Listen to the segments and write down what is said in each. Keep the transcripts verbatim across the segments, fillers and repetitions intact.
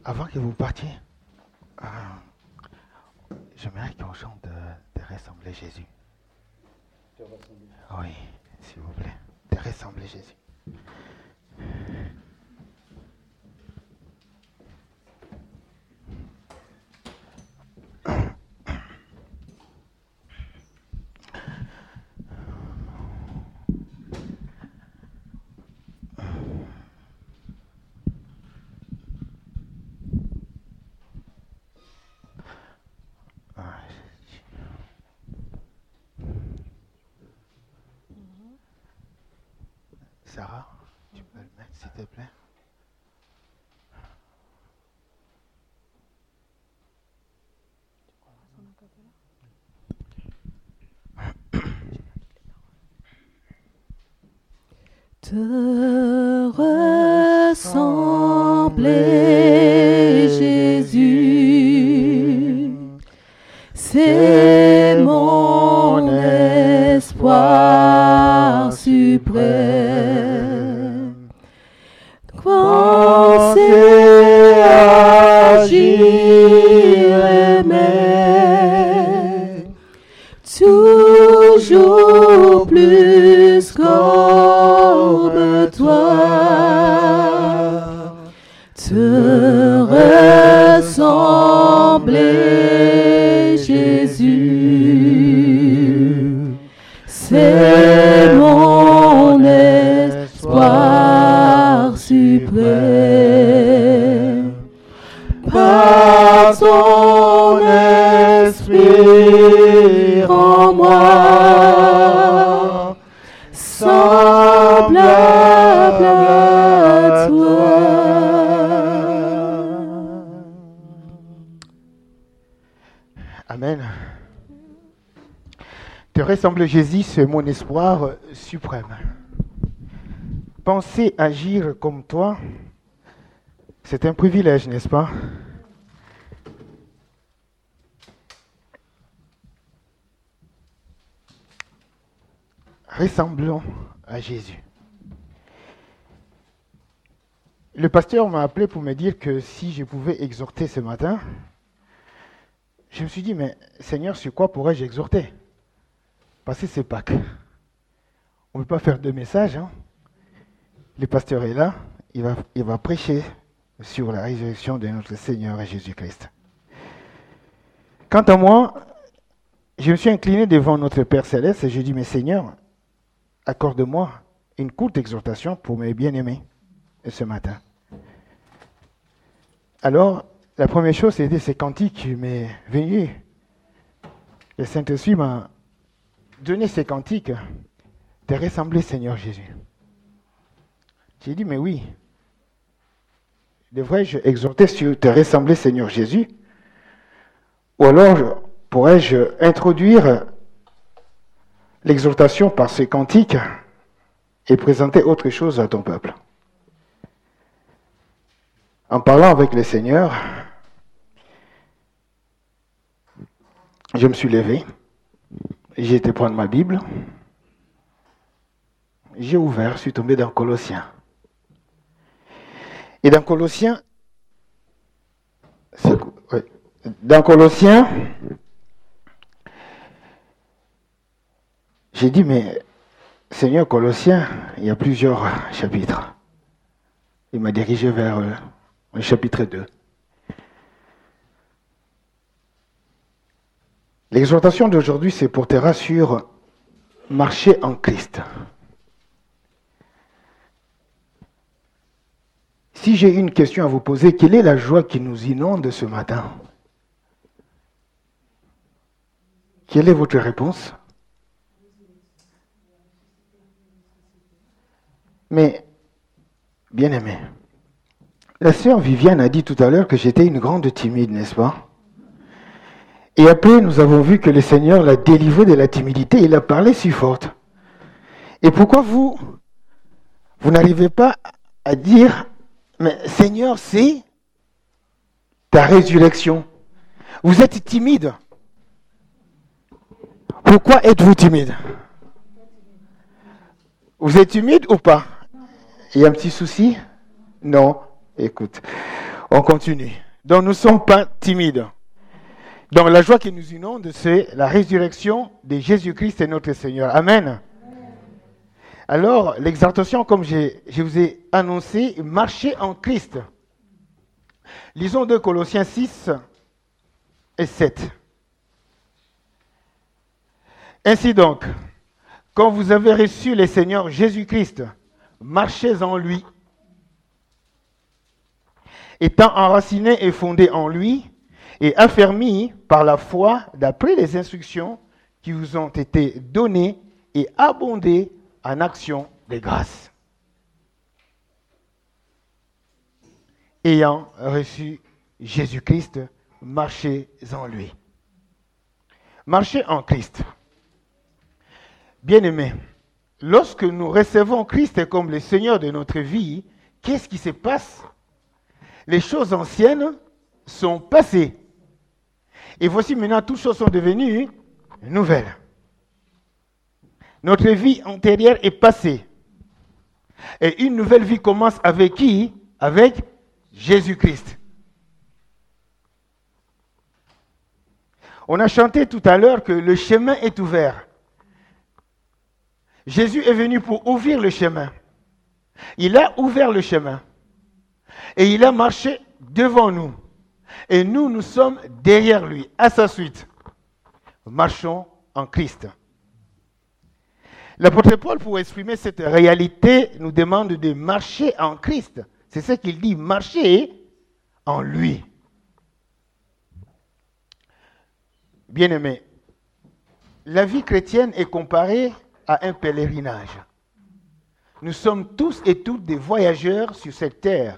Avant que vous partiez, euh, j'aimerais qu'on chante de, de Ressembler Jésus. Oui, s'il vous plaît. De Ressembler Jésus. Sarah, tu peux le mettre, s'il te plaît? Te ressembler, Jésus, c'est mon espoir suprême. Penser, agir, aimer, toujours plus comme toi, te ressembler, Jésus, c'est mon espoir suprême. Par ton esprit en moi, semblable à toi. Amen. Te ressembler Jésus, c'est mon espoir suprême. Penser, agir comme toi, c'est un privilège, n'est-ce pas? Ressemblons à Jésus. Le pasteur m'a appelé pour me dire que si je pouvais exhorter ce matin, je me suis dit, mais Seigneur, sur quoi pourrais-je exhorter? Parce que c'est Pâques. On ne peut pas faire deux messages. Hein? Le pasteur est là, il va, il va prêcher sur la résurrection de notre Seigneur Jésus-Christ. Quant à moi, je me suis incliné devant notre Père Céleste et je dis, mais Seigneur, accorde-moi une courte exhortation pour mes bien-aimés ce matin. Alors, la première chose, c'était ces cantiques qui m'est venu. Le Saint-Esprit m'a donné ces cantiques de ressembler Seigneur Jésus. J'ai dit, mais oui, devrais-je exhorter sur te ressembler Seigneur Jésus? Ou alors, pourrais-je introduire l'exhortation par ces cantiques et présenter autre chose à ton peuple? En parlant avec le Seigneur, je me suis levé, j'ai été prendre ma Bible, j'ai ouvert, je suis tombé dans Colossiens. Et dans Colossiens, c'est, ouais, dans Colossiens, j'ai dit, mais Seigneur, Colossiens, il y a plusieurs chapitres. Il m'a dirigé vers euh, le chapitre deux. L'exhortation d'aujourd'hui se portera sur marcher en Christ. Si j'ai une question à vous poser, quelle est la joie qui nous inonde ce matin? Quelle est votre réponse? Mais, bien aimé, la sœur Viviane a dit tout à l'heure que j'étais une grande timide, n'est-ce pas? Et après, nous avons vu que le Seigneur l'a délivrée de la timidité, il a parlé si forte. Et pourquoi vous, vous n'arrivez pas à dire, mais Seigneur, c'est ta résurrection. Vous êtes timide. Pourquoi êtes-vous timide? Vous êtes timide ou pas? Il y a un petit souci? Non. Écoute. On continue. Donc nous ne sommes pas timides. Donc la joie qui nous inonde, c'est la résurrection de Jésus-Christ et notre Seigneur. Amen. Alors, l'exhortation, comme je, je vous ai annoncé, marchez en Christ. Lisons de Colossiens six et sept. Ainsi donc, quand vous avez reçu le Seigneur Jésus-Christ, marchez en lui. Étant enracinés et fondés en lui, et affermis par la foi d'après les instructions qui vous ont été données et abondées en action de grâce. Ayant reçu Jésus-Christ, marchez en lui. Marchez en Christ. Bien-aimés, lorsque nous recevons Christ comme le Seigneur de notre vie, qu'est-ce qui se passe? Les choses anciennes sont passées. Et voici maintenant, toutes choses sont devenues nouvelles. Notre vie antérieure est passée. Et une nouvelle vie commence avec qui? Avec Jésus-Christ. On a chanté tout à l'heure que le chemin est ouvert. Jésus est venu pour ouvrir le chemin. Il a ouvert le chemin. Et il a marché devant nous. Et nous, nous sommes derrière lui, à sa suite. Marchons en Christ. L'apôtre Paul, pour exprimer cette réalité, nous demande de marcher en Christ. C'est ce qu'il dit, marcher en lui. Bien-aimés, la vie chrétienne est comparée à un pèlerinage. Nous sommes tous et toutes des voyageurs sur cette terre.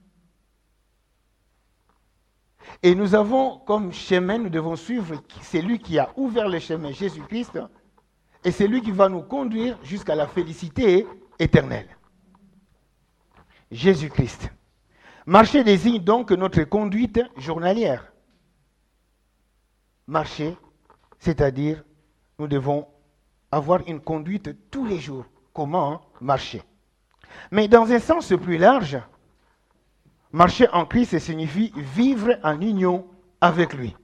Et nous avons comme chemin, nous devons suivre, c'est lui qui a ouvert le chemin, Jésus-Christ, et c'est lui qui va nous conduire jusqu'à la félicité éternelle. Jésus-Christ. Marcher désigne donc notre conduite journalière. Marcher, c'est-à-dire nous devons avoir une conduite tous les jours. Comment marcher? Mais dans un sens plus large, marcher en Christ signifie vivre en union avec lui.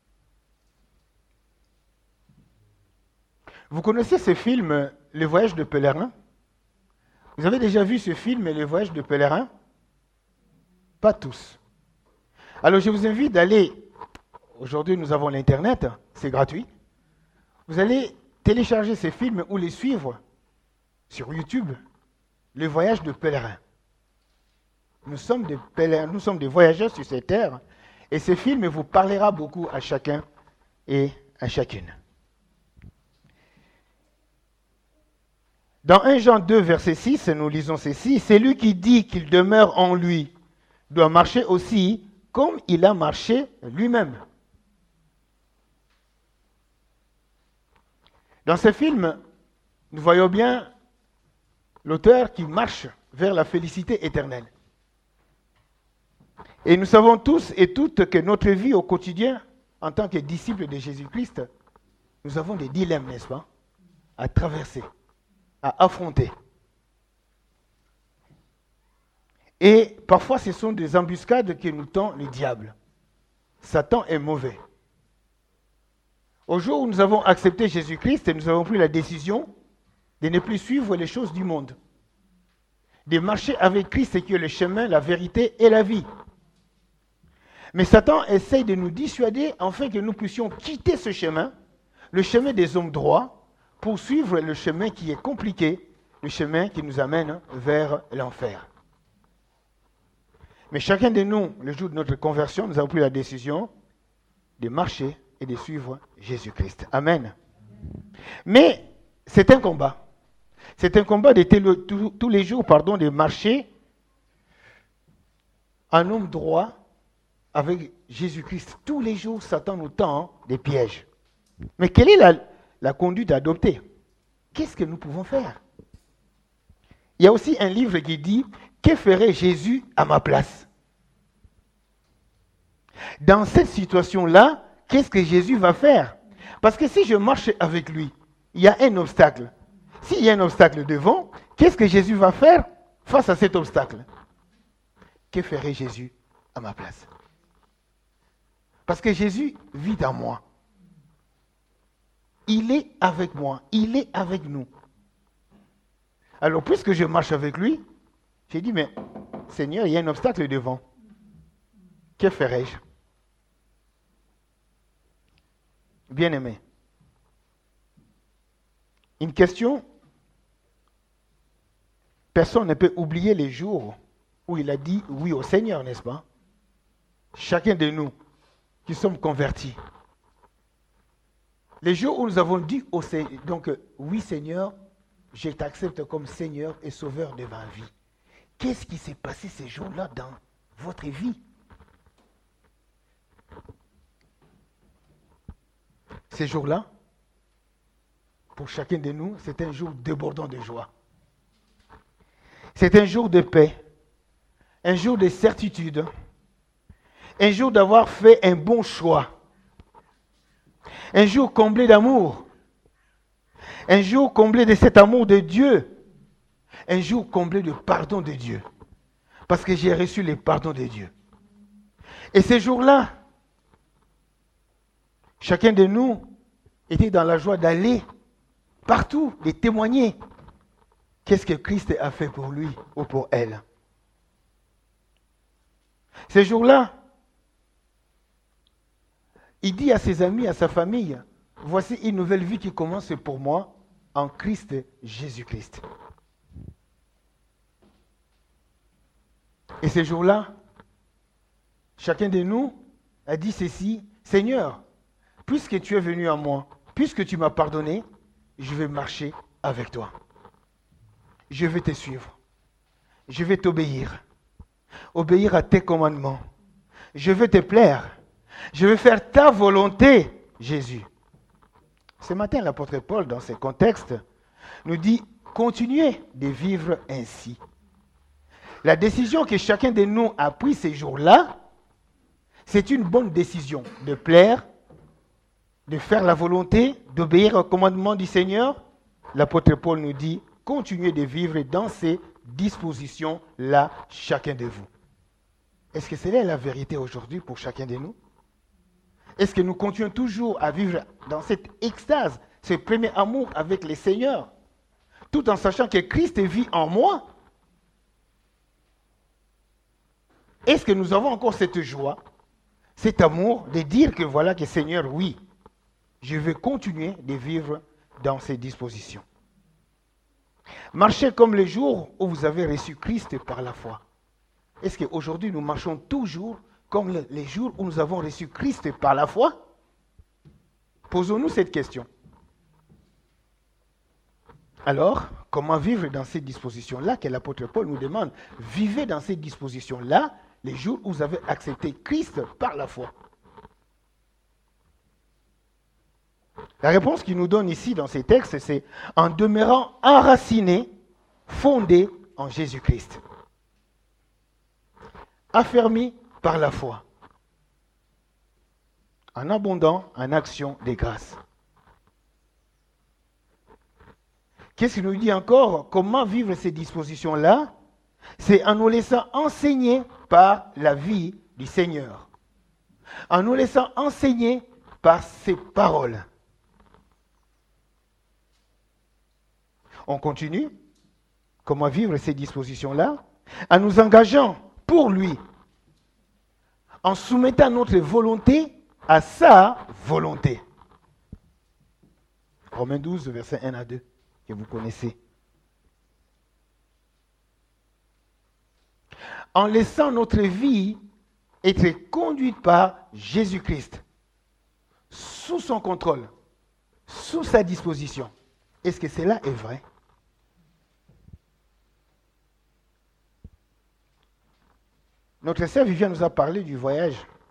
Vous connaissez ce film, Le Voyage de pèlerin? Vous avez déjà vu ce film, Le Voyage de pèlerin? Pas tous. Alors je vous invite d'aller, aujourd'hui nous avons l'Internet, c'est gratuit. Vous allez télécharger ces films ou les suivre sur YouTube, Le Voyage de pèlerin. Nous sommes des pèlerins, nous sommes des voyageurs sur cette terre, et ce film vous parlera beaucoup à chacun et à chacune. Dans un Jean deux, verset six, nous lisons ceci, « Celui qui dit qu'il demeure en lui doit marcher aussi comme il a marché lui-même. » Dans ce film, nous voyons bien l'auteur qui marche vers la félicité éternelle. Et nous savons tous et toutes que notre vie au quotidien, en tant que disciples de Jésus-Christ, nous avons des dilemmes, n'est-ce pas, à traverser, à affronter. Et parfois, ce sont des embuscades que nous tend le diable. Satan est mauvais. Au jour où nous avons accepté Jésus-Christ, nous avons pris la décision de ne plus suivre les choses du monde, de marcher avec Christ qui est le chemin, la vérité et la vie. Mais Satan essaye de nous dissuader afin que nous puissions quitter ce chemin, le chemin des hommes droits, pour suivre le chemin qui est compliqué, le chemin qui nous amène vers l'enfer. Mais chacun de nous, le jour de notre conversion, nous avons pris la décision de marcher et de suivre Jésus-Christ. Amen. Mais c'est un combat. C'est un combat de tous, tous les jours, pardon, de marcher en homme droit avec Jésus-Christ. Tous les jours, Satan nous tend des pièges. Mais quelle est la, la conduite à adopter? Qu'est-ce que nous pouvons faire? Il y a aussi un livre qui dit « Que ferait Jésus à ma place ?» Dans cette situation-là, qu'est-ce que Jésus va faire? Parce que si je marche avec lui, il y a un obstacle. S'il y a un obstacle devant, qu'est-ce que Jésus va faire face à cet obstacle? Que ferait Jésus à ma place. Parce que Jésus vit en moi. Il est avec moi. Il est avec nous. Alors, puisque je marche avec lui, j'ai dit, mais Seigneur, il y a un obstacle devant. Que ferai-je? Bien-aimé, une question, personne ne peut oublier les jours où il a dit oui au Seigneur, n'est-ce pas? Chacun de nous qui sommes convertis. Les jours où nous avons dit au Seigneur, donc oui Seigneur, je t'accepte comme Seigneur et Sauveur de ma vie. Qu'est-ce qui s'est passé ces jours-là dans votre vie? Ces jours-là, pour chacun de nous, c'est un jour débordant de joie. C'est un jour de paix, un jour de certitude, un jour d'avoir fait un bon choix, un jour comblé d'amour, un jour comblé de cet amour de Dieu, un jour comblé de pardon de Dieu, parce que j'ai reçu le pardon de Dieu. Et ces jours-là, chacun de nous était dans la joie d'aller partout, de témoigner qu'est-ce que Christ a fait pour lui ou pour elle. Ces jours-là, il dit à ses amis, à sa famille, voici une nouvelle vie qui commence pour moi en Christ Jésus-Christ. Et ces jours-là, chacun de nous a dit ceci, Seigneur, puisque tu es venu à moi, puisque tu m'as pardonné, je vais marcher avec toi. Je vais te suivre. Je vais t'obéir. Obéir à tes commandements. Je vais te plaire. Je vais faire ta volonté, Jésus. Ce matin, l'apôtre Paul, dans ce contexte, nous dit, continuez de vivre ainsi. La décision que chacun de nous a prise ces jours-là, c'est une bonne décision de plaire, de faire la volonté, d'obéir au commandement du Seigneur. L'apôtre Paul nous dit, continuez de vivre dans ces dispositions-là, chacun de vous. Est-ce que c'est là la vérité aujourd'hui pour chacun de nous? Est-ce que nous continuons toujours à vivre dans cette extase, ce premier amour avec le Seigneur, tout en sachant que Christ vit en moi? Est-ce que nous avons encore cette joie, cet amour de dire que voilà que Seigneur, oui, je vais continuer de vivre dans ces dispositions. Marchez comme les jours où vous avez reçu Christ par la foi. Est-ce qu'aujourd'hui nous marchons toujours comme les jours où nous avons reçu Christ par la foi? Posons-nous cette question. Alors, comment vivre dans ces dispositions-là que l'apôtre Paul nous demande? Vivez dans ces dispositions-là les jours où vous avez accepté Christ par la foi. La réponse qu'il nous donne ici dans ces textes, c'est en demeurant enraciné, fondé en Jésus-Christ. Affermi par la foi. En abondant en action des grâces. Qu'est-ce qu'il nous dit encore? Comment vivre ces dispositions-là? C'est en nous laissant enseigner par la vie du Seigneur. En nous laissant enseigner par ses paroles. On continue. Comment vivre ces dispositions-là? En nous engageant pour lui. En soumettant notre volonté à sa volonté. Romains douze, versets un à deux, que vous connaissez. En laissant notre vie être conduite par Jésus-Christ, sous son contrôle, sous sa disposition. Est-ce que cela est vrai? Notre sœur Viviane nous a parlé du voyage.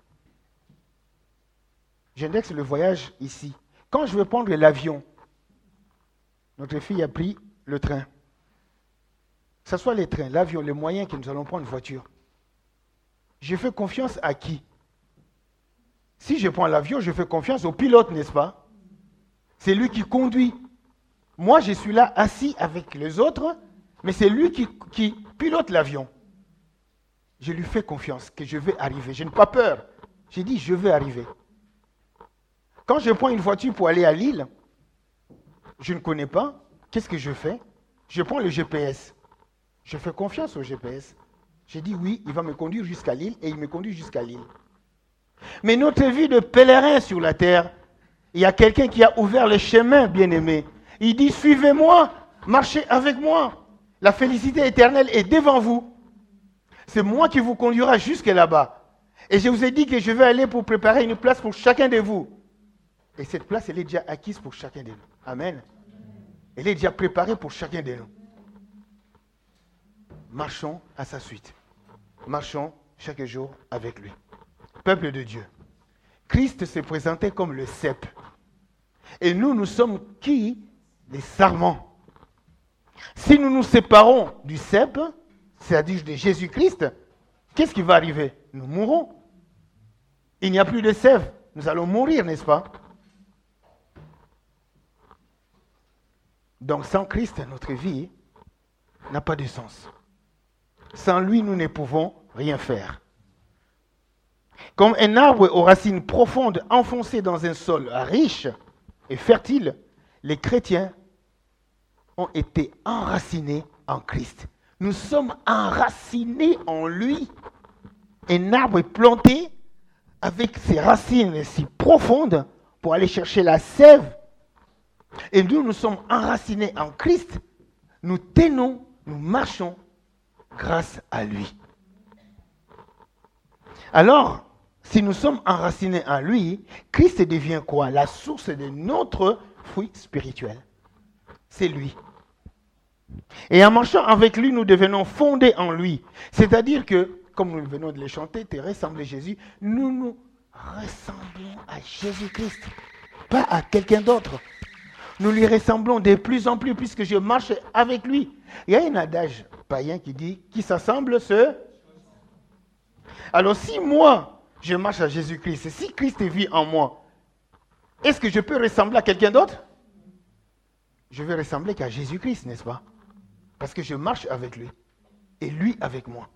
J'indexe le voyage ici. Quand je veux prendre l'avion, notre fille a pris le train. Que ce soit les trains, l'avion, les moyens que nous allons prendre, voiture. Je fais confiance à qui? Si je prends l'avion, je fais confiance au pilote, n'est-ce pas? C'est lui qui conduit. Moi, je suis là assis avec les autres, mais c'est lui qui, qui pilote l'avion. je lui fais confiance, que je vais arriver. Je n'ai pas peur. J'ai dit, je vais arriver. Quand je prends une voiture pour aller à Lille, je ne connais pas, qu'est-ce que je fais? Je prends le G P S. Je fais confiance au G P S. J'ai dit, oui, il va me conduire jusqu'à Lille, et il me conduit jusqu'à Lille. Mais notre vie de pèlerin sur la terre, il y a quelqu'un qui a ouvert le chemin, bien-aimé. Il dit, suivez-moi, marchez avec moi. La félicité éternelle est devant vous. C'est moi qui vous conduira jusque là-bas. Et je vous ai dit que je vais aller pour préparer une place pour chacun de vous. Et cette place, elle est déjà acquise pour chacun de nous. Amen. Elle est déjà préparée pour chacun de nous. Marchons à sa suite. Marchons chaque jour avec lui. Peuple de Dieu. Christ s'est présenté comme le cep. Et nous, nous sommes qui? Les sarments. Si nous nous séparons du cep, c'est-à-dire de Jésus-Christ, qu'est-ce qui va arriver? Nous mourrons. Il n'y a plus de sève. Nous allons mourir, n'est-ce pas? Donc sans Christ, notre vie n'a pas de sens. Sans lui, nous ne pouvons rien faire. Comme un arbre aux racines profondes enfoncées dans un sol riche et fertile, les chrétiens ont été enracinés en Christ. Nous sommes enracinés en lui. Un arbre est planté avec ses racines si profondes pour aller chercher la sève. Et nous, nous sommes enracinés en Christ. Nous tenons, nous marchons grâce à lui. Alors, si nous sommes enracinés en lui, Christ devient quoi? La source de notre fruit spirituel. C'est lui. Et en marchant avec lui, nous devenons fondés en lui. C'est-à-dire que, comme nous venons de le chanter, tu ressembles à Jésus, nous nous ressemblons à Jésus-Christ, pas à quelqu'un d'autre. Nous lui ressemblons de plus en plus puisque je marche avec lui. Il y a un adage païen qui dit, qui s'assemble se... Alors si moi, je marche à Jésus-Christ, si Christ vit en moi, est-ce que je peux ressembler à quelqu'un d'autre? Je vais ressembler qu'à Jésus-Christ, n'est-ce pas? Parce que je marche avec lui et lui avec moi.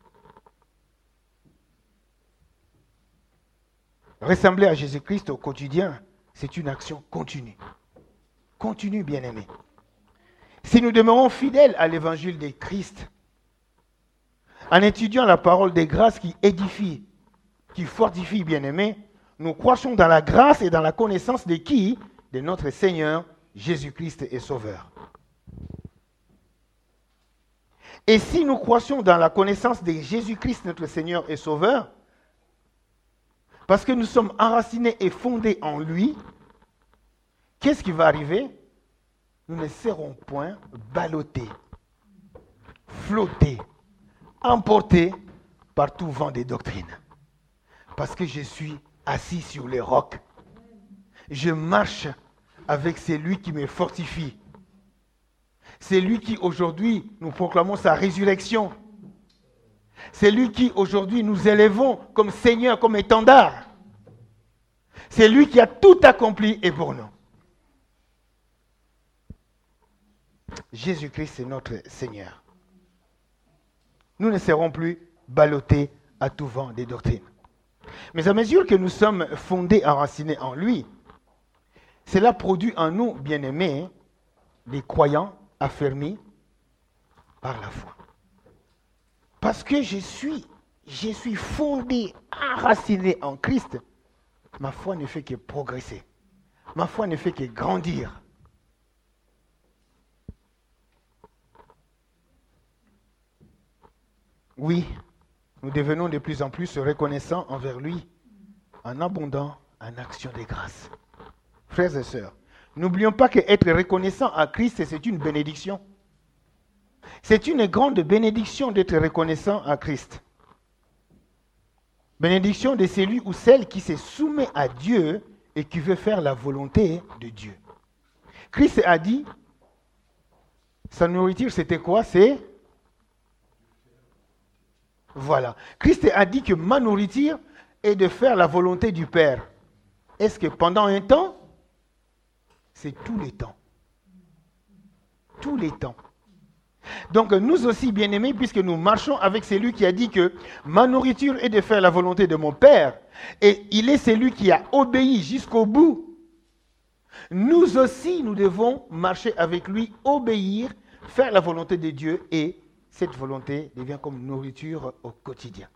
Ressembler à Jésus-Christ au quotidien, c'est une action continue. Continue, bien-aimé. Si nous demeurons fidèles à l'évangile de Christ, en étudiant la parole des grâces qui édifie, qui fortifie, bien-aimé, nous croissons dans la grâce et dans la connaissance de qui? De notre Seigneur Jésus-Christ et Sauveur. Et si nous croissons dans la connaissance de Jésus-Christ, notre Seigneur et Sauveur, parce que nous sommes enracinés et fondés en lui, qu'est-ce qui va arriver? Nous ne serons point ballottés, flottés, emportés par tout vent des doctrines. Parce que je suis assis sur les rocs. Je marche avec celui qui me fortifie. C'est lui qui aujourd'hui nous proclamons sa résurrection. C'est lui qui aujourd'hui nous élevons comme Seigneur, comme étendard. C'est lui qui a tout accompli et pour nous. Jésus-Christ est notre Seigneur. Nous ne serons plus ballottés à tout vent des doctrines. Mais à mesure que nous sommes fondés, enracinés en lui, cela produit en nous, bien-aimés, des croyants affermis par la foi. Parce que je suis, je suis fondé, enraciné en Christ, ma foi ne fait que progresser. Ma foi ne fait que grandir. Oui, nous devenons de plus en plus reconnaissants envers lui, en abondant en action de grâce. Frères et sœurs, n'oublions pas qu'être reconnaissant à Christ, c'est une bénédiction. C'est une grande bénédiction d'être reconnaissant à Christ. Bénédiction de celui ou celle qui se soumet à Dieu et qui veut faire la volonté de Dieu. Christ a dit, sa nourriture c'était quoi? C'est... Voilà. Christ a dit que ma nourriture est de faire la volonté du Père. Est-ce que pendant un temps? C'est tous les temps. Tous les temps. Donc nous aussi, bien-aimés, puisque nous marchons avec celui qui a dit que ma nourriture est de faire la volonté de mon Père, et il est celui qui a obéi jusqu'au bout, nous aussi, nous devons marcher avec lui, obéir, faire la volonté de Dieu, et cette volonté devient comme nourriture au quotidien.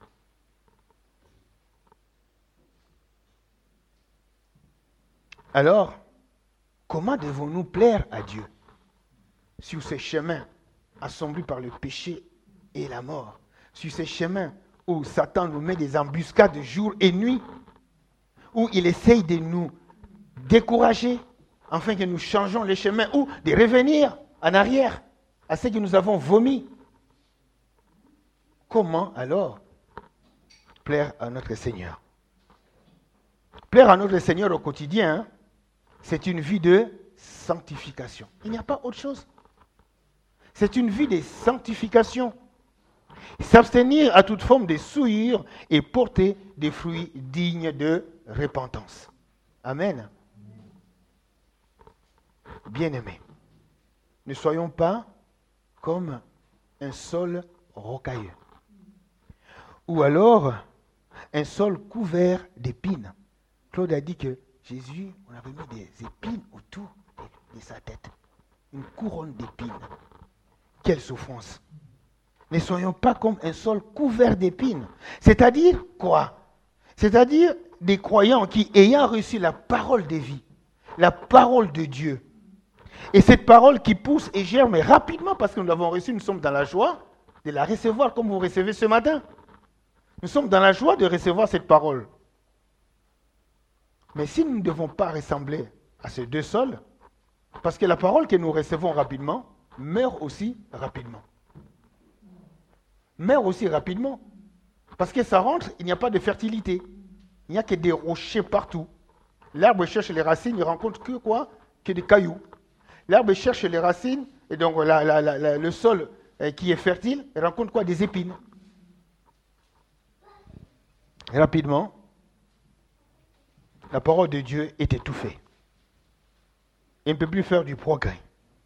Alors, comment devons-nous plaire à Dieu sur ce chemin assombri par le péché et la mort, sur ce chemin où Satan nous met des embuscades jour et nuit, où il essaye de nous décourager, afin que nous changeons les chemins, ou de revenir en arrière à ce que nous avons vomi. Comment alors plaire à notre Seigneur? Plaire à notre Seigneur au quotidien, hein, c'est une vie de sanctification. Il n'y a pas autre chose. C'est une vie de sanctification. S'abstenir à toute forme de souillure et porter des fruits dignes de repentance. Amen. Bien-aimés, ne soyons pas comme un sol rocailleux. Ou alors un sol couvert d'épines. Claude a dit que Jésus, on avait mis des épines autour de, de sa tête. Une couronne d'épines. Quelle souffrance. Ne soyons pas comme un sol couvert d'épines. C'est-à-dire quoi? C'est-à-dire des croyants qui, ayant reçu la parole de vie, la parole de Dieu, et cette parole qui pousse et germe rapidement parce que nous l'avons reçue, nous sommes dans la joie de la recevoir comme vous recevez ce matin. Nous sommes dans la joie de recevoir cette parole. Mais si nous ne devons pas ressembler à ces deux sols, parce que la parole que nous recevons rapidement meurt aussi rapidement. Meurt aussi rapidement. Parce que ça rentre, il n'y a pas de fertilité. Il n'y a que des rochers partout. L'arbre cherche les racines, il ne rencontre que quoi? Que des cailloux. L'arbre cherche les racines, et donc la, la, la, la, le sol euh, qui est fertile, il rencontre quoi? Des épines. Rapidement, la parole de Dieu est étouffée. Il ne peut plus faire du progrès.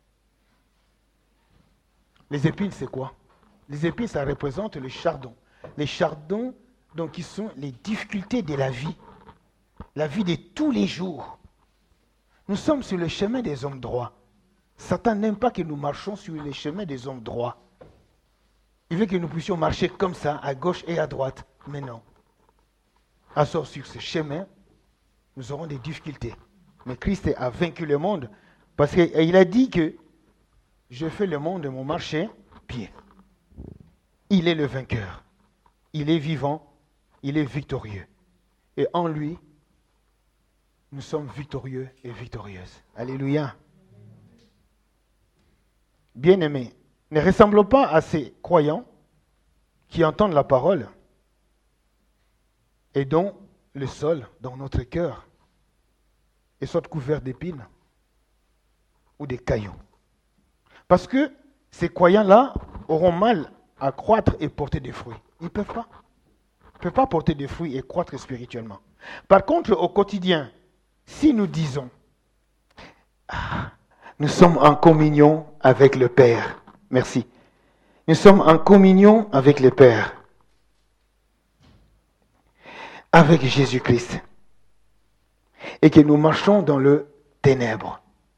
Les épines, c'est quoi? Les épines, ça représente le chardon. Les chardons, donc, qui sont les difficultés de la vie. La vie de tous les jours. Nous sommes sur le chemin des hommes droits. Satan n'aime pas que nous marchions sur le chemin des hommes droits. Il veut que nous puissions marcher comme ça, à gauche et à droite. Mais non. Alors sur ce chemin, nous aurons des difficultés. Mais Christ a vaincu le monde parce qu'il a dit que je fais le monde mon marché pied. Il est le vainqueur. Il est vivant. Il est victorieux. Et en lui, nous sommes victorieux et victorieuses. Alléluia. Bien-aimés, ne ressemblons pas à ces croyants qui entendent la parole et dont le sol dans notre cœur est soit couvert d'épines ou des cailloux. Parce que ces croyants-là auront mal à croître et porter des fruits. Ils ne peuvent pas. Ils ne peuvent pas porter des fruits et croître spirituellement. Par contre, au quotidien, si nous disons ah, nous sommes en communion avec le Père. Merci. Nous sommes en communion avec le Père. Avec Jésus-Christ. Et que nous marchons dans le ténèbre.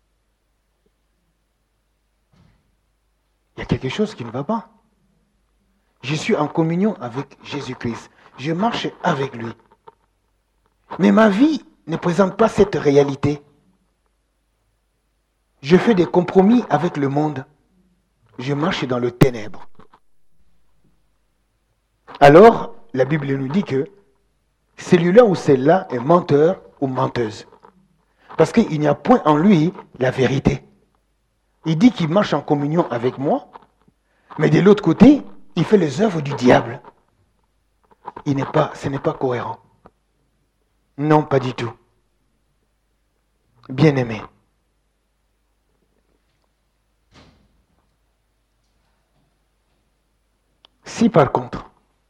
Il y a quelque chose qui ne va pas. Je suis en communion avec Jésus-Christ. Je marche avec lui. Mais ma vie ne présente pas cette réalité. Je fais des compromis avec le monde. Je marche dans le ténèbre. Alors, la Bible nous dit que celui-là ou celle-là est menteur ou menteuse. Parce qu'il n'y a point en lui la vérité. Il dit qu'il marche en communion avec moi, mais de l'autre côté, il fait les œuvres du diable. Il n'est pas, ce n'est pas cohérent. Non, pas du tout. Bien-aimé. Si par contre,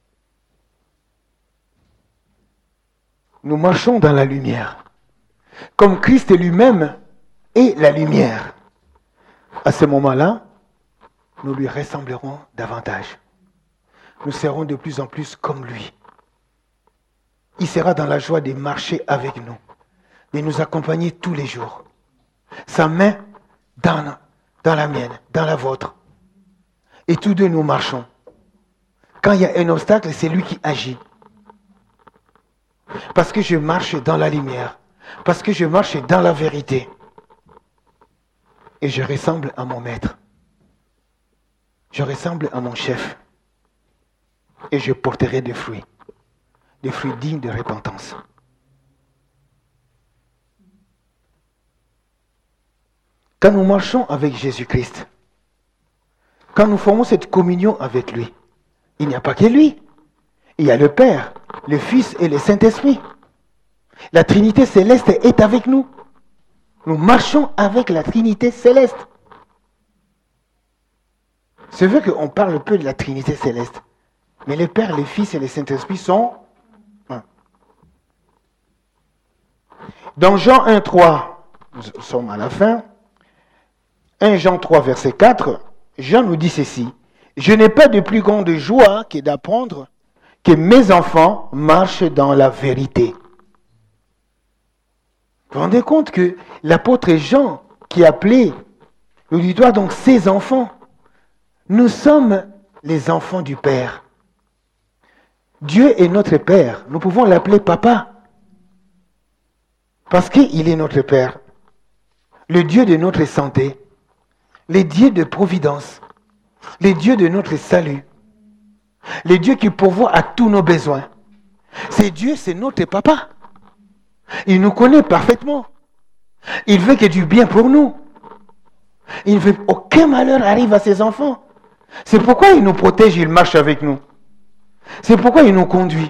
nous marchons dans la lumière, comme Christ lui-même est la lumière, à ce moment-là, nous lui ressemblerons davantage. Nous serons de plus en plus comme lui. Il sera dans la joie de marcher avec nous, de nous accompagner tous les jours. Sa main dans, dans la mienne, dans la vôtre. Et tous deux nous marchons. Quand il y a un obstacle, c'est lui qui agit. Parce que je marche dans la lumière. Parce que je marche dans la vérité. Et je ressemble à mon maître. Je ressemble à mon chef. Et je porterai des fruits. Des fruits dignes de repentance. Quand nous marchons avec Jésus-Christ, quand nous formons cette communion avec lui, il n'y a pas que lui. Il y a le Père, le Fils et le Saint-Esprit. La Trinité céleste est avec nous. Nous marchons avec la Trinité céleste. C'est vrai qu'on parle peu de la Trinité céleste. Mais le Père, le Fils et le Saint-Esprit sont un. Dans Jean un, trois, nous sommes à la fin. un Jean trois, verset quatre, Jean nous dit ceci. Je n'ai pas de plus grande joie que d'apprendre que mes enfants marchent dans la vérité. Vous vous rendez compte que l'apôtre Jean, qui appelait l'auditoire donc ses enfants, nous sommes les enfants du Père. Dieu est notre Père. Nous pouvons l'appeler Papa. Parce qu'il est notre Père. Le Dieu de notre santé. Le Dieu de providence. Le Dieu de notre salut. Le Dieu qui pourvoit à tous nos besoins. C'est Dieu, c'est notre Papa. Il nous connaît parfaitement. Il veut que du bien pour nous. Il ne veut aucun malheur arrive à ses enfants. C'est pourquoi il nous protège, il marche avec nous. C'est pourquoi il nous conduit.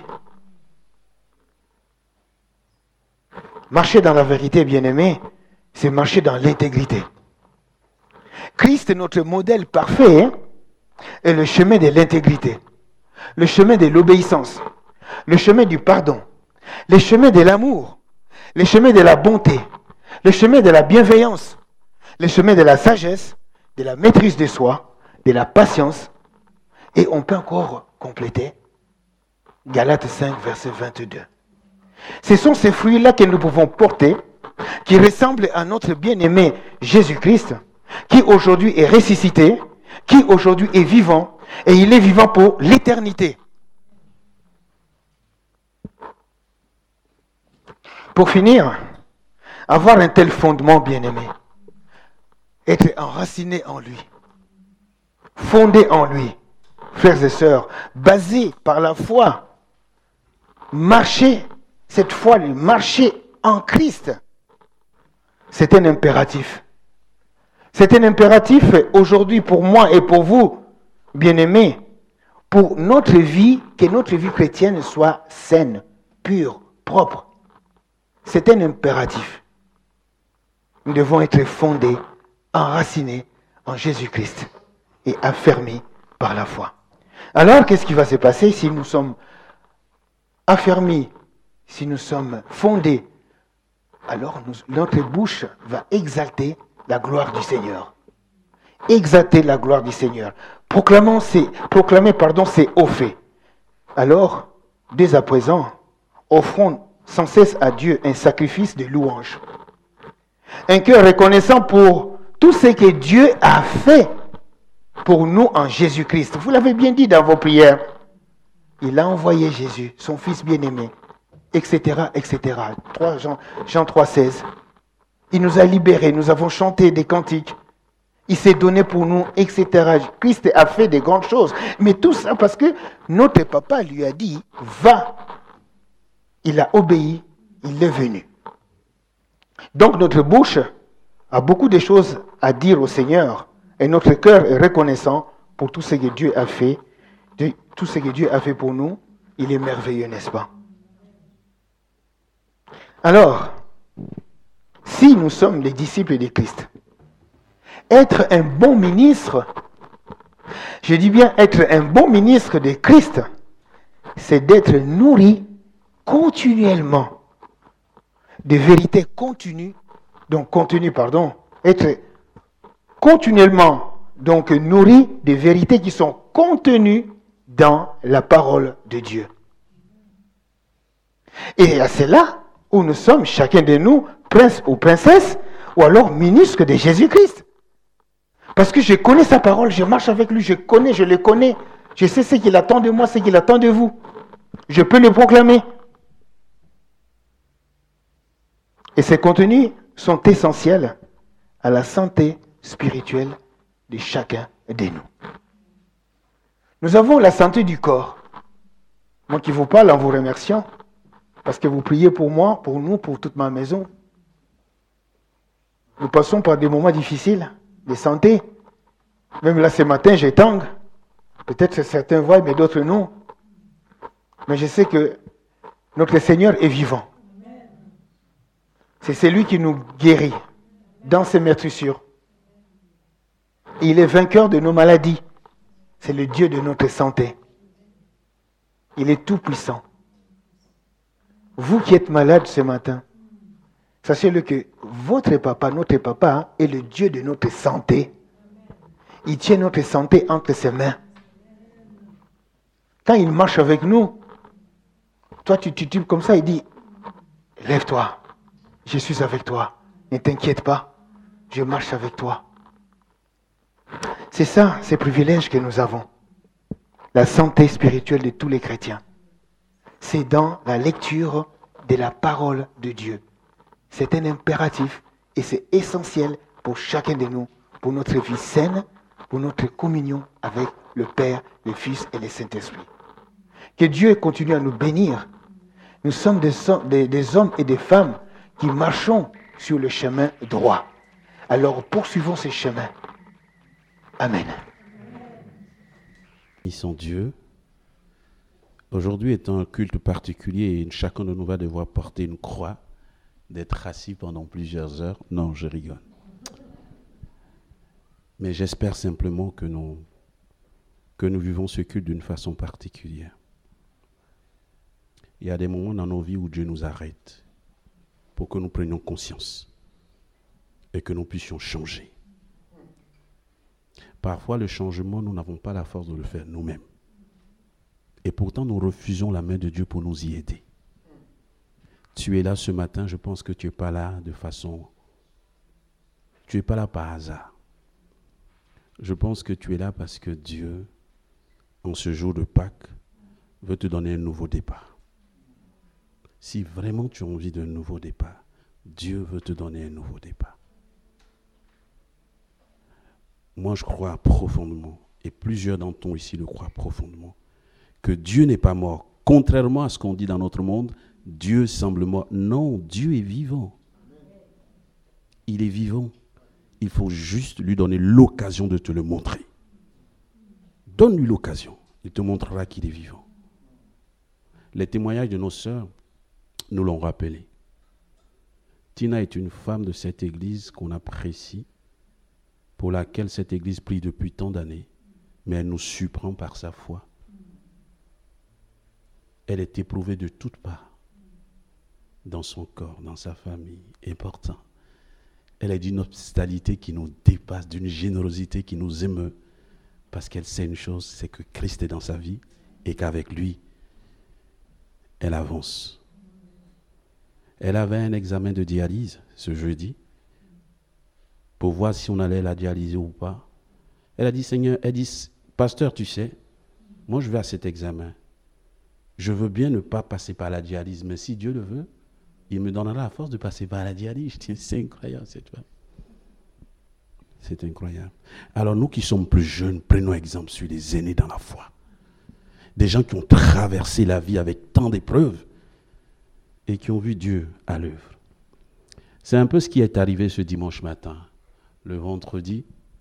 Marcher dans la vérité, bien-aimé, c'est marcher dans l'intégrité. Christ, notre modèle parfait, hein, est le chemin de l'intégrité, le chemin de l'obéissance, le chemin du pardon, le chemin de l'amour, le chemin de la bonté, le chemin de la bienveillance, le chemin de la sagesse, de la maîtrise de soi, de la patience. Et on peut encore compléter Galates cinq, verset vingt-deux. Ce sont ces fruits-là que nous pouvons porter, qui ressemblent à notre bien-aimé Jésus-Christ, qui aujourd'hui est ressuscité, qui aujourd'hui est vivant, et il est vivant pour l'éternité. Pour finir, avoir un tel fondement, bien-aimé, être enraciné en lui, fondé en lui, frères et sœurs, basé par la foi, marcher, cette foi, marcher en Christ, c'est un impératif. C'est un impératif aujourd'hui pour moi et pour vous, bien-aimés, pour notre vie, que notre vie chrétienne soit saine, pure, propre. C'est un impératif. Nous devons être fondés, enracinés en Jésus-Christ et affermis par la foi. Alors, qu'est-ce qui va se passer si nous sommes affermis, si nous sommes fondés? Alors, nous, notre bouche va exalter la gloire du Seigneur. Exalter la gloire du Seigneur. Proclamons ces, proclamer pardon, ces hauts faits. Alors, dès à présent, offrons sans cesse à Dieu un sacrifice de louange. Un cœur reconnaissant pour tout ce que Dieu a fait pour nous en Jésus-Christ. Vous l'avez bien dit dans vos prières. Il a envoyé Jésus, son Fils bien-aimé, et cetera, et cetera. Jean, Jean trois, seize. Il nous a libérés, nous avons chanté des cantiques. Il s'est donné pour nous, et cetera. Christ a fait des grandes choses. Mais tout ça parce que notre papa lui a dit, va. Il a obéi, il est venu. Donc notre bouche a beaucoup de choses à dire au Seigneur. Et notre cœur est reconnaissant pour tout ce que Dieu a fait. Tout ce que Dieu a fait pour nous, il est merveilleux, n'est-ce pas? Alors, si nous sommes les disciples de Christ, être un bon ministre, je dis bien être un bon ministre de Christ, c'est d'être nourri continuellement de vérités continues, donc contenu, pardon, être continuellement donc nourris des vérités qui sont contenues dans la parole de Dieu. Et c'est là où nous sommes, chacun de nous, prince ou princesse, ou alors ministre de Jésus-Christ. Parce que je connais sa parole, je marche avec lui, je connais, je le connais. Je sais ce qu'il attend de moi, ce qu'il attend de vous. Je peux le proclamer. Et ces contenus sont essentiels à la santé spirituelle de chacun de nous. Nous avons la santé du corps. Moi qui vous parle en vous remerciant, parce que vous priez pour moi, pour nous, pour toute ma maison. Nous passons par des moments difficiles de santé. Même là ce matin, j'ai tangue. Peut-être que certains voient, mais d'autres non. Mais je sais que notre Seigneur est vivant. C'est celui qui nous guérit dans ses meurtrissures. Et il est vainqueur de nos maladies. C'est le Dieu de notre santé. Il est tout puissant. Vous qui êtes malade ce matin, sachez-le que votre papa, notre papa, est le Dieu de notre santé. Il tient notre santé entre ses mains. Quand il marche avec nous, toi tu titubes comme ça, il dit, lève-toi, je suis avec toi, ne t'inquiète pas, je marche avec toi. C'est ça, ces privilèges que nous avons. La santé spirituelle de tous les chrétiens. C'est dans la lecture de la parole de Dieu. C'est un impératif et c'est essentiel pour chacun de nous, pour notre vie saine, pour notre communion avec le Père, le Fils et le Saint-Esprit. Que Dieu continue à nous bénir. Nous sommes des, des, des hommes et des femmes qui marchons sur le chemin droit. Alors poursuivons ce chemin. Amen. Bénissons Dieu. Aujourd'hui est un culte particulier et chacun de nous va devoir porter une croix, d'être assis pendant plusieurs heures. Non, je rigole. Mais j'espère simplement que nous, que nous vivons ce culte d'une façon particulière. Il y a des moments dans nos vies où Dieu nous arrête pour que nous prenions conscience et que nous puissions changer. Parfois, le changement, nous n'avons pas la force de le faire nous-mêmes. Et pourtant, nous refusons la main de Dieu pour nous y aider. Tu es là ce matin, je pense que tu n'es pas là de façon... Tu n'es pas là par hasard. Je pense que tu es là parce que Dieu, en ce jour de Pâques, veut te donner un nouveau départ. Si vraiment tu as envie d'un nouveau départ, Dieu veut te donner un nouveau départ. Moi, je crois profondément, et plusieurs d'entre nous ici le croient profondément, que Dieu n'est pas mort. Contrairement à ce qu'on dit dans notre monde, Dieu semble mort. Non, Dieu est vivant. Il est vivant. Il faut juste lui donner l'occasion de te le montrer. Donne-lui l'occasion. Il te montrera qu'il est vivant. Les témoignages de nos sœurs nous l'ont rappelé. Tina est une femme de cette église qu'on apprécie, pour laquelle cette église prie depuis tant d'années, mais elle nous surprend par sa foi. Elle est éprouvée de toutes parts, dans son corps, dans sa famille, et pourtant, elle est d'une hospitalité qui nous dépasse, d'une générosité qui nous émeut, parce qu'elle sait une chose, c'est que Christ est dans sa vie, et qu'avec lui, elle avance. Elle avait un examen de dialyse ce jeudi, pour voir si on allait la dialyser ou pas. Elle a dit, Seigneur, elle dit, pasteur, tu sais, moi je vais à cet examen. Je veux bien ne pas passer par la dialyse, mais si Dieu le veut, il me donnera la force de passer par la dialyse. Je dis, c'est incroyable cette femme. C'est incroyable. Alors nous qui sommes plus jeunes, prenons exemple sur les aînés dans la foi. Des gens qui ont traversé la vie avec tant d'épreuves et qui ont vu Dieu à l'œuvre. C'est un peu ce qui est arrivé ce dimanche matin. Le vendredi,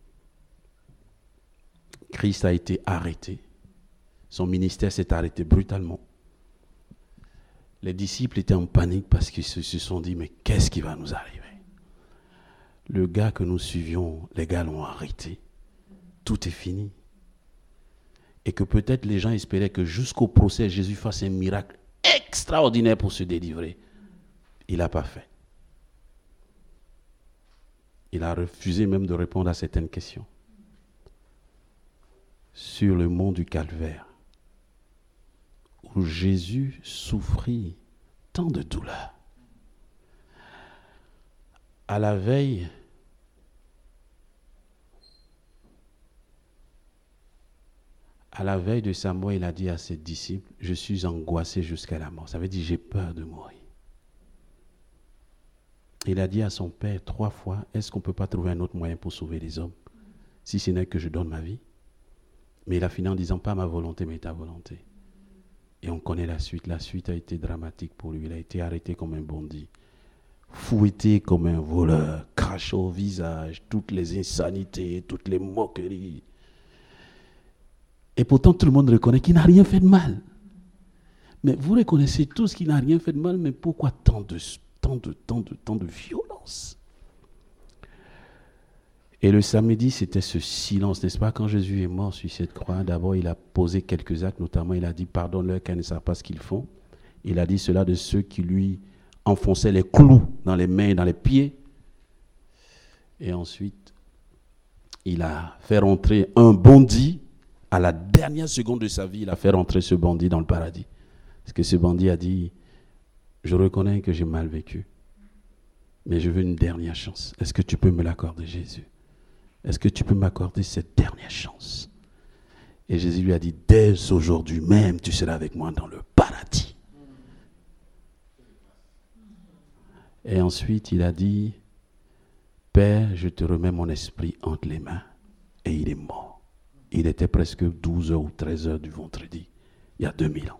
Christ a été arrêté. Son ministère s'est arrêté brutalement. Les disciples étaient en panique parce qu'ils se sont dit, mais qu'est-ce qui va nous arriver? Le gars que nous suivions, les gars l'ont arrêté. Tout est fini. Et que peut-être les gens espéraient que jusqu'au procès, Jésus fasse un miracle extraordinaire pour se délivrer. Il n'a pas fait. Il a refusé même de répondre à certaines questions. sur le mont du Calvaire, où Jésus souffrit tant de douleurs. À la veille, à la veille de sa mort, il a dit à ses disciples, je suis angoissé jusqu'à la mort. Ça veut dire, j'ai peur de mourir. Il a dit à son père trois fois, est-ce qu'on ne peut pas trouver un autre moyen pour sauver les hommes, si ce n'est que je donne ma vie? Mais il a fini en disant, pas ma volonté, mais ta volonté. Et on connaît la suite. La suite a été dramatique pour lui. Il a été arrêté comme un bandit, fouetté comme un voleur, craché au visage, toutes les insanités, toutes les moqueries. Et pourtant, tout le monde reconnaît qu'il n'a rien fait de mal. Mais vous reconnaissez tous qu'il n'a rien fait de mal, mais pourquoi tant de, tant de, tant de, tant de violence? Et le samedi, c'était ce silence, n'est-ce pas? Quand Jésus est mort sur cette croix, d'abord, il a posé quelques actes, notamment, il a dit, pardonne-leur car ils ne savent pas ce qu'ils font. Il a dit cela de ceux qui lui enfonçaient les clous dans les mains et dans les pieds. Et ensuite, il a fait rentrer un bandit. À la dernière seconde de sa vie, il a fait rentrer ce bandit dans le paradis. Parce que ce bandit a dit, je reconnais que j'ai mal vécu, mais je veux une dernière chance. Est-ce que tu peux me l'accorder, Jésus? Est-ce que tu peux m'accorder cette dernière chance? Et Jésus lui a dit, dès aujourd'hui même, tu seras avec moi dans le paradis. Et ensuite, il a dit, Père, je te remets mon esprit entre les mains. Et il est mort. Il était presque douze heures ou treize heures du vendredi, il y a deux mille ans.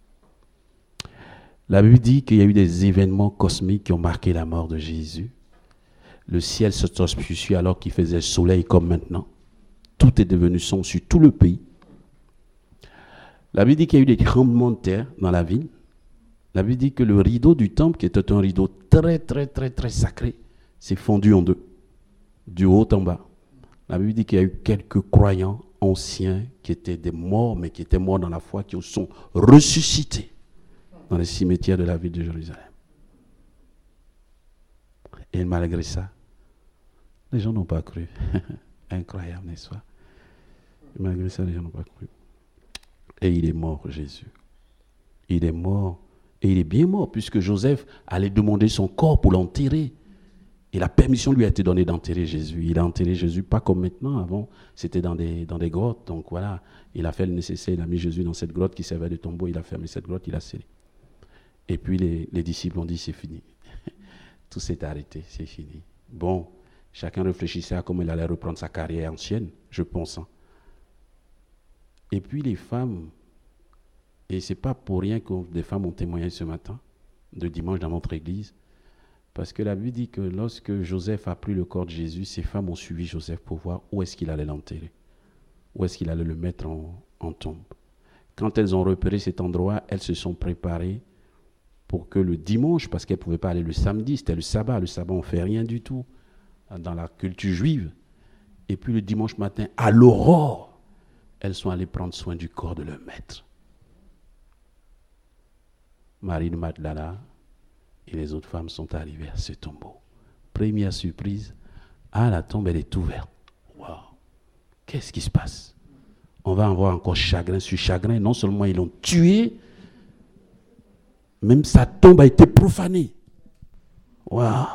La Bible dit qu'il y a eu des événements cosmiques qui ont marqué la mort de Jésus. Le ciel s'est obscurci alors qu'il faisait soleil comme maintenant. Tout est devenu sombre sur tout le pays. La Bible dit qu'il y a eu des tremblements de terre dans la ville. La Bible dit que le rideau du temple, qui était un rideau très, très, très, très sacré, s'est fondu en deux, du haut en bas. La Bible dit qu'il y a eu quelques croyants anciens qui étaient des morts, mais qui étaient morts dans la foi, qui sont ressuscités dans les cimetières de la ville de Jérusalem. Et malgré ça, les gens n'ont pas cru. Incroyable, n'est-ce pas? Et malgré ça, les gens n'ont pas cru. Et il est mort, Jésus. Il est mort. Et il est bien mort, puisque Joseph allait demander son corps pour l'enterrer. Et la permission lui a été donnée d'enterrer Jésus. Il a enterré Jésus, pas comme maintenant. Avant, c'était dans des, dans des grottes. Donc voilà, il a fait le nécessaire. Il a mis Jésus dans cette grotte qui servait de tombeau. Il a fermé cette grotte, il a scellé. Et puis les, les disciples ont dit, c'est fini. Tout s'est arrêté, c'est fini. Bon, chacun réfléchissait à comment il allait reprendre sa carrière ancienne, je pense. Hein. Et puis les femmes, et ce n'est pas pour rien que des femmes ont témoigné ce matin, de dimanche dans notre église, parce que la Bible dit que lorsque Joseph a pris le corps de Jésus, ces femmes ont suivi Joseph pour voir où est-ce qu'il allait l'enterrer, où est-ce qu'il allait le mettre en, en tombe. Quand elles ont repéré cet endroit, elles se sont préparées pour que le dimanche, parce qu'elles ne pouvaient pas aller le samedi, c'était le sabbat, le sabbat on ne fait rien du tout dans la culture juive. Et puis le dimanche matin, à l'aurore, elles sont allées prendre soin du corps de leur maître. Marie de Magdala et les autres femmes sont arrivées à ce tombeau. Première surprise, ah, la tombe elle est ouverte. Waouh, qu'est-ce qui se passe? On va avoir encore chagrin sur chagrin. Non seulement ils l'ont tué, même sa tombe a été profanée. Waouh.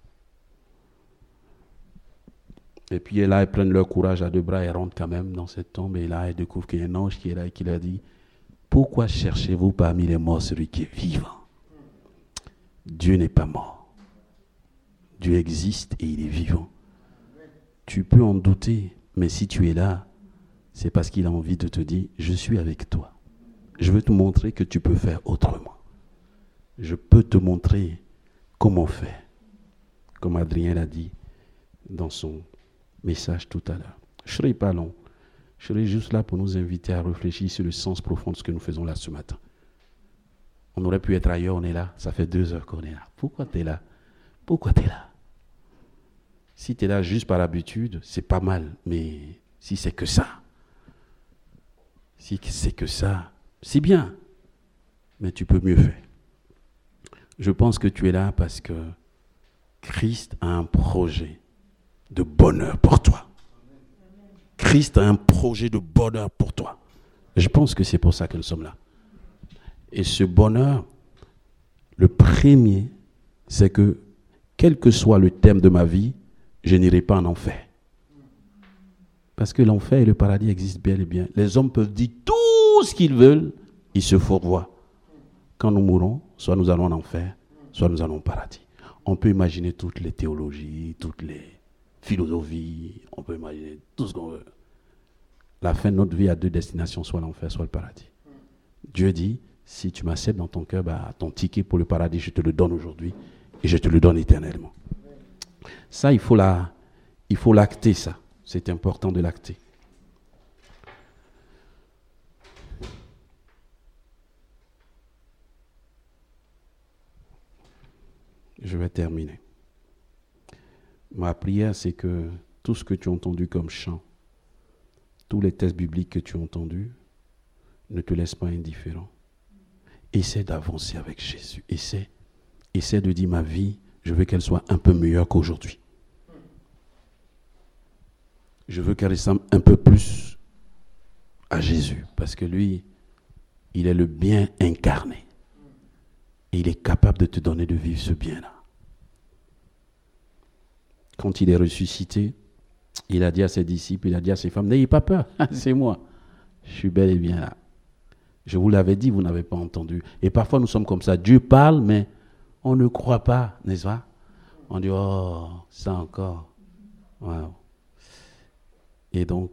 Et puis là, elles prennent leur courage à deux bras et rentrent quand même dans cette tombe. Et là, elles découvrent qu'il y a un ange qui est là et qui leur dit, pourquoi cherchez-vous parmi les morts celui qui est vivant? Dieu n'est pas mort. Dieu existe et il est vivant. Tu peux en douter, mais si tu es là, c'est parce qu'il a envie de te dire, je suis avec toi. Je veux te montrer que tu peux faire autrement. Je peux te montrer comment faire. Comme Adrien l'a dit dans son message tout à l'heure. Je ne serai pas long. Je serai juste là pour nous inviter à réfléchir sur le sens profond de ce que nous faisons là ce matin. On aurait pu être ailleurs, on est là. Ça fait deux heures qu'on est là. Pourquoi tu es là? Pourquoi tu es là? Si tu es là juste par habitude, c'est pas mal. Mais si c'est que ça, si c'est que ça, c'est bien. Mais tu peux mieux faire. Je pense que tu es là parce que Christ a un projet de bonheur pour toi. Christ a un projet de bonheur pour toi. Je pense que c'est pour ça que nous sommes là. Et ce bonheur, le premier, c'est que, quel que soit le thème de ma vie, je n'irai pas en enfer. Parce que l'enfer et le paradis existent bel et bien. Les hommes peuvent dire tout ce qu'ils veulent, ils se fourvoient. Quand nous mourrons, soit nous allons en enfer, soit nous allons au paradis. On peut imaginer toutes les théologies, toutes les philosophies, on peut imaginer tout ce qu'on veut. La fin de notre vie a deux destinations, soit l'enfer, soit le paradis. Dieu dit, si tu m'acceptes dans ton cœur, bah, ton ticket pour le paradis, je te le donne aujourd'hui et je te le donne éternellement. Ça, il faut la, il faut l'acter, ça. C'est important de l'acter. Je vais terminer. Ma prière, c'est que tout ce que tu as entendu comme chant, tous les textes bibliques que tu as entendus, ne te laisse pas indifférent. Essaie d'avancer avec Jésus. Essaie, essaie de dire ma vie, je veux qu'elle soit un peu meilleure qu'aujourd'hui. Je veux qu'elle ressemble un peu plus à Jésus, parce que lui, il est le bien incarné. Et il est capable de te donner de vivre ce bien-là. Quand il est ressuscité, il a dit à ses disciples, il a dit à ses femmes, n'ayez pas peur, c'est moi. Je suis bel et bien là. Je vous l'avais dit, vous n'avez pas entendu. Et parfois nous sommes comme ça. Dieu parle, mais on ne croit pas, n'est-ce pas? On dit, oh, ça encore. Wow. Et donc,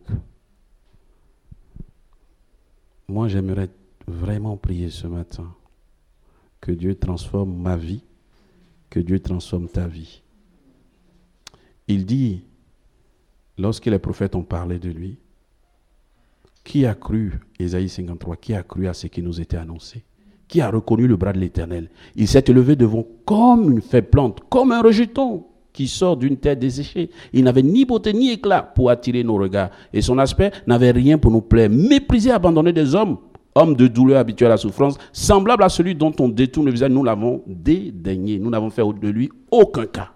moi j'aimerais vraiment prier ce matin que Dieu transforme ma vie, que Dieu transforme ta vie. Il dit, lorsque les prophètes ont parlé de lui, qui a cru, Ésaïe cinquante-trois, qui a cru à ce qui nous était annoncé? Qui a reconnu le bras de l'Éternel? Il s'est élevé devant comme une faible plante, comme un rejeton qui sort d'une terre desséchée. Il n'avait ni beauté ni éclat pour attirer nos regards. Et son aspect n'avait rien pour nous plaire. Méprisé, abandonné des hommes, homme de douleur habitué à la souffrance, semblable à celui dont on détourne le visage, nous l'avons dédaigné. Nous n'avons fait de lui aucun cas.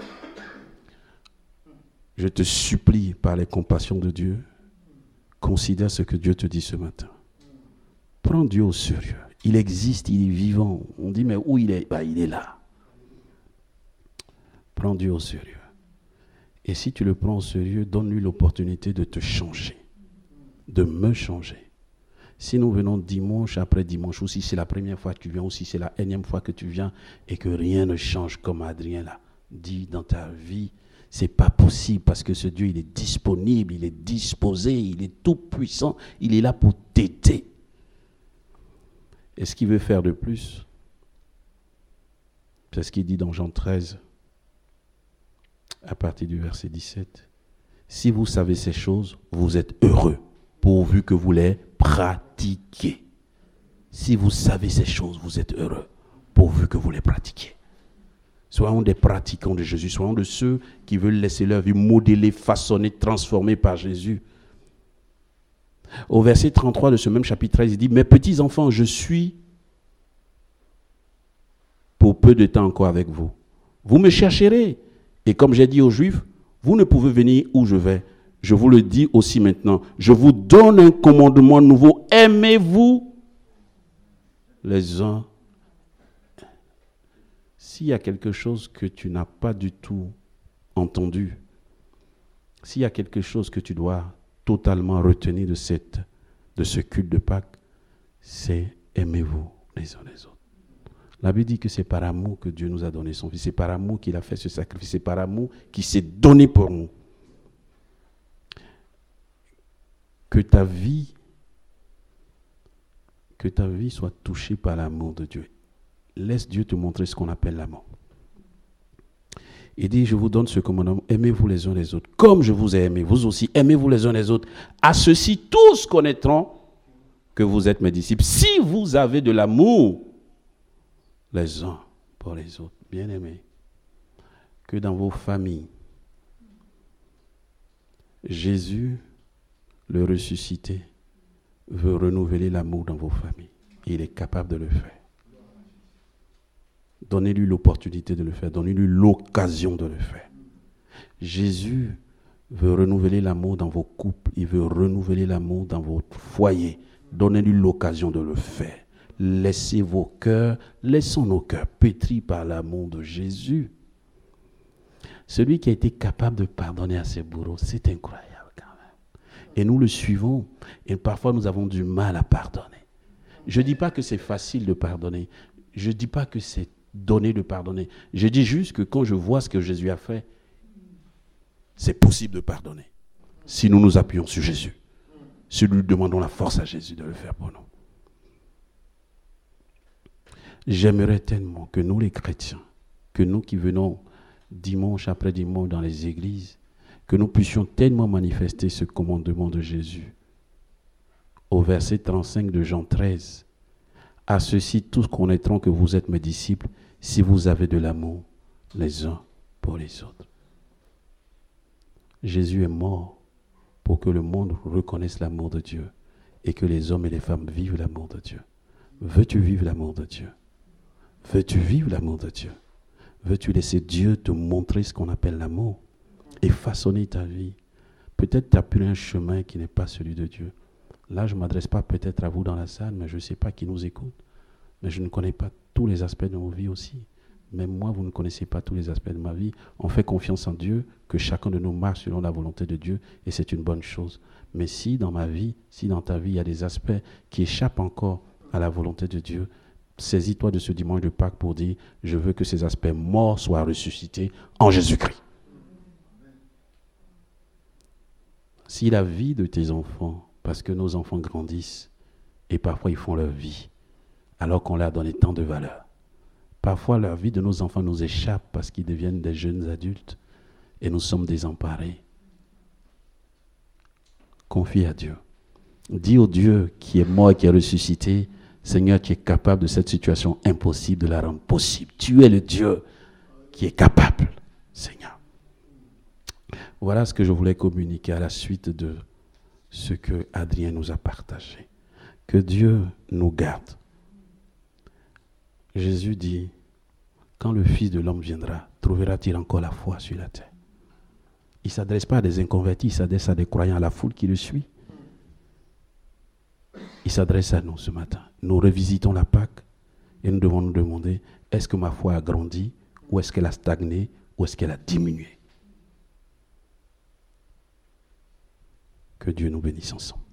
Je te supplie, par les compassions de Dieu, considère ce que Dieu te dit ce matin. Prends Dieu au sérieux. Il existe, il est vivant. On dit, mais où il est? Bah, il est là. Prends Dieu au sérieux. Et si tu le prends au sérieux, donne-lui l'opportunité de te changer, de me changer. Si nous venons dimanche après dimanche, ou si c'est la première fois que tu viens, ou si c'est la énième fois que tu viens, et que rien ne change comme Adrien l'a dit dans ta vie, c'est pas possible parce que ce Dieu, il est disponible, il est disposé, il est tout puissant, il est là pour t'aider. Et ce qu'il veut faire de plus, c'est ce qu'il dit dans Jean treize, à partir du verset dix-sept. Si vous savez ces choses, vous êtes heureux, pourvu que vous les pratiquiez. Si vous savez ces choses, vous êtes heureux, pourvu que vous les pratiquiez. Soyons des pratiquants de Jésus, soyons de ceux qui veulent laisser leur vie modelée, façonnée, transformée par Jésus. Au verset trente-trois de ce même chapitre treize, il dit, « Mes petits enfants, je suis pour peu de temps encore avec vous. Vous me chercherez. Et comme j'ai dit aux Juifs, vous ne pouvez venir où je vais. Je vous le dis aussi maintenant. Je vous donne un commandement nouveau. Aimez-vous les uns. » S'il y a quelque chose que tu n'as pas du tout entendu, s'il y a quelque chose que tu dois totalement retenir de, cette, de ce culte de Pâques, c'est aimez-vous les uns les autres. La Bible dit que c'est par amour que Dieu nous a donné son Fils, c'est par amour qu'il a fait ce sacrifice, c'est par amour qu'il s'est donné pour nous. Que ta vie, que ta vie soit touchée par l'amour de Dieu. Laisse Dieu te montrer ce qu'on appelle l'amour. Il dit, je vous donne ce commandement, aimez-vous les uns les autres, comme je vous ai aimé, vous aussi, aimez-vous les uns les autres. À ceux-ci, tous connaîtront que vous êtes mes disciples, si vous avez de l'amour les uns pour les autres. Bien-aimés, que dans vos familles, Jésus, le ressuscité, veut renouveler l'amour dans vos familles. Il est capable de le faire. Donnez-lui l'opportunité de le faire. Donnez-lui l'occasion de le faire. Jésus veut renouveler l'amour dans vos couples. Il veut renouveler l'amour dans votre foyer. Donnez-lui l'occasion de le faire. Laissez vos cœurs, laissons nos cœurs pétris par l'amour de Jésus. Celui qui a été capable de pardonner à ses bourreaux, c'est incroyable quand même. Et nous le suivons. Et parfois nous avons du mal à pardonner. Je ne dis pas que c'est facile de pardonner. Je ne dis pas que c'est donné de pardonner. Je dis juste que quand je vois ce que Jésus a fait, c'est possible de pardonner. Si nous nous appuyons sur Jésus. Si nous demandons la force à Jésus de le faire pour nous. J'aimerais tellement que nous les chrétiens, que nous qui venons dimanche après dimanche dans les églises, que nous puissions tellement manifester ce commandement de Jésus. Au verset trente-cinq de Jean treize, « À ceux-ci tous connaîtront que vous êtes mes disciples, si vous avez de l'amour les uns pour les autres. » Jésus est mort pour que le monde reconnaisse l'amour de Dieu et que les hommes et les femmes vivent l'amour de Dieu. Veux-tu vivre l'amour de Dieu? Veux-tu vivre l'amour de Dieu? Veux-tu laisser Dieu te montrer ce qu'on appelle l'amour et façonner ta vie? Peut-être tu as pris un chemin qui n'est pas celui de Dieu. Là, je ne m'adresse pas peut-être à vous dans la salle, mais je ne sais pas qui nous écoute. Mais je ne connais pas tous les aspects de nos vies aussi. Même moi, vous ne connaissez pas tous les aspects de ma vie. On fait confiance en Dieu, que chacun de nous marche selon la volonté de Dieu, et c'est une bonne chose. Mais si dans ma vie, si dans ta vie, il y a des aspects qui échappent encore à la volonté de Dieu, saisis-toi de ce dimanche de Pâques pour dire, je veux que ces aspects morts soient ressuscités en Jésus-Christ. Si la vie de tes enfants, parce que nos enfants grandissent, et parfois ils font leur vie, alors qu'on leur a donné tant de valeur. Parfois, la vie de nos enfants nous échappe parce qu'ils deviennent des jeunes adultes et nous sommes désemparés. Confie à Dieu. Dis au Dieu qui est mort et qui est ressuscité, Seigneur, tu es capable de cette situation impossible de la rendre possible. Tu es le Dieu qui est capable, Seigneur. Voilà ce que je voulais communiquer à la suite de ce que Adrien nous a partagé. Que Dieu nous garde. Jésus dit, quand le Fils de l'homme viendra, trouvera-t-il encore la foi sur la terre? Il ne s'adresse pas à des inconvertis, il s'adresse à des croyants, à la foule qui le suit. Il s'adresse à nous ce matin. Nous revisitons la Pâque et nous devons nous demander, est-ce que ma foi a grandi ou est-ce qu'elle a stagné ou est-ce qu'elle a diminué? Que Dieu nous bénisse ensemble.